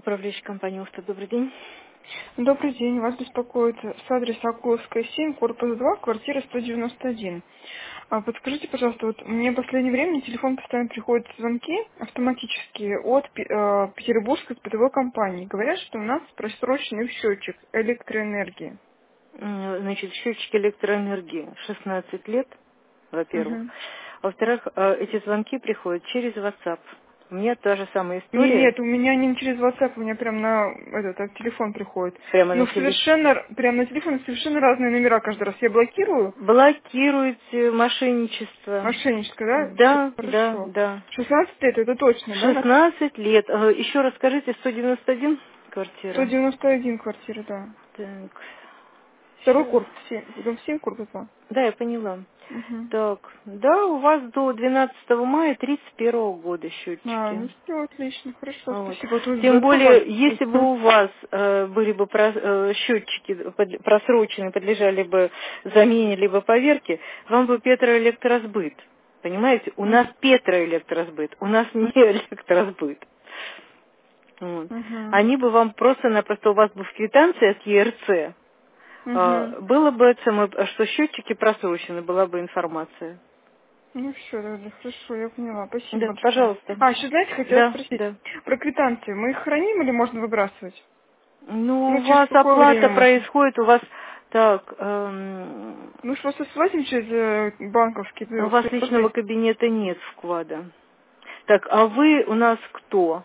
Управляющая компания «Уфта». Добрый день. Добрый день. Вас беспокоит с адреса Окуловская, 7, корпус 2, квартира 191. Подскажите, пожалуйста, вот мне в последнее время на телефон постоянно приходят звонки автоматические от петербургской бытовой компании. Говорят, что у нас просроченный счетчик электроэнергии. Значит, счетчики электроэнергии 16 лет, во-первых. Угу. Во-вторых, эти звонки приходят через WhatsApp. У меня та же самая история, Нет, у меня не через WhatsApp, у меня прям на телефон приходит. прямо Ну, на телефон. совершенно, прям на телефон совершенно разные номера каждый раз. Я блокирую. Блокируете мошенничество. Мошенническое, да? Все Да, да, хорошо. да. 16 лет, это точно, да? 16 лет. Еще раз скажите, 191 квартира? 191 квартира, да. Так, Второй сейчас. корпус, дом 7, корпус 2. Да, я поняла. Угу. Так, да, у вас до 12 мая 31 года Ну счетчики. все, отлично, хорошо, Вот. спасибо. Вот Тем зато вас... более, если бы у вас были бы счетчики просроченные, подлежали бы замене либо поверке, вам бы Петроэлектросбыт. Понимаете, у нас Петроэлектросбыт, у нас не электросбыт. Вот. Угу. Они бы вам просто-напросто, у вас бы в квитанции от ЕРЦ Угу. было бы это самое, что счетчики просрочены, была бы информация. Ну все, да, хорошо, я поняла. Спасибо Да, большое. пожалуйста. Еще, знаете, хотела Да, спросить, да. про квитанции. Мы их храним или можно выбрасывать? Ну, Ну, у через вас какое время оплата можно? происходит, у вас так, Мы же просто сплатим через банковский у вас личного рублей. кабинета нет вклада. Так, а вы у нас кто?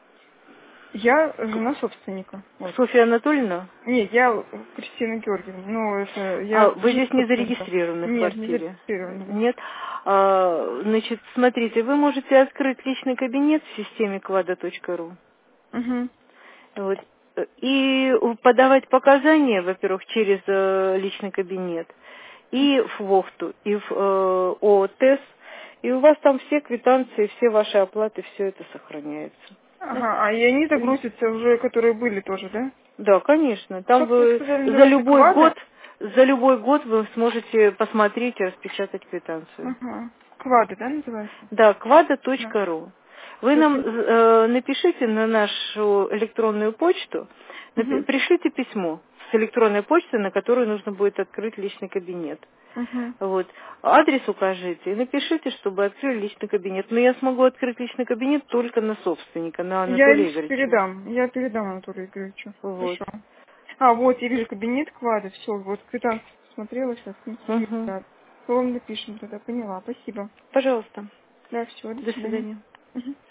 Я жена собственника. Вот. Софья Анатольевна? Нет, я Кристина Георгиевна. Ну, это А, я вы жена здесь не собственника. зарегистрированы в Нет, не квартире? зарегистрирована. Нет? Значит, смотрите, вы можете открыть личный кабинет в системе kvada.ru. Угу. Вот. И подавать показания, во-первых, через личный кабинет, и в ВОХТу, и в ООТЭС, и у вас там все квитанции, все ваши оплаты, все это сохраняется. Ага, и они загрузятся уже, которые были тоже, да? Да, конечно. Там Как вы вы сказали, называется квада? за любой год вы сможете посмотреть и распечатать квитанцию. Ага. Квада, да, называется? Да, Да. kvada.ru. Вы Все нам поняла. напишите на нашу электронную почту, Угу. пришлите письмо с электронной почты, на которую нужно будет открыть личный кабинет. Угу. Вот. Адрес укажите и напишите, чтобы открыли личный кабинет. Но я смогу открыть личный кабинет только на собственника, на Я им Анатолия Игоревича. передам. Я передам Анатолию Игоревичу. Вот. Хорошо. А, вот, я вижу кабинет квада. Все, вот квитанцию посмотрела сейчас. Мгм. Да. Мы вам напишем тогда. Поняла. Спасибо. Пожалуйста. Да, все, до До свидания. свидания. Мгм.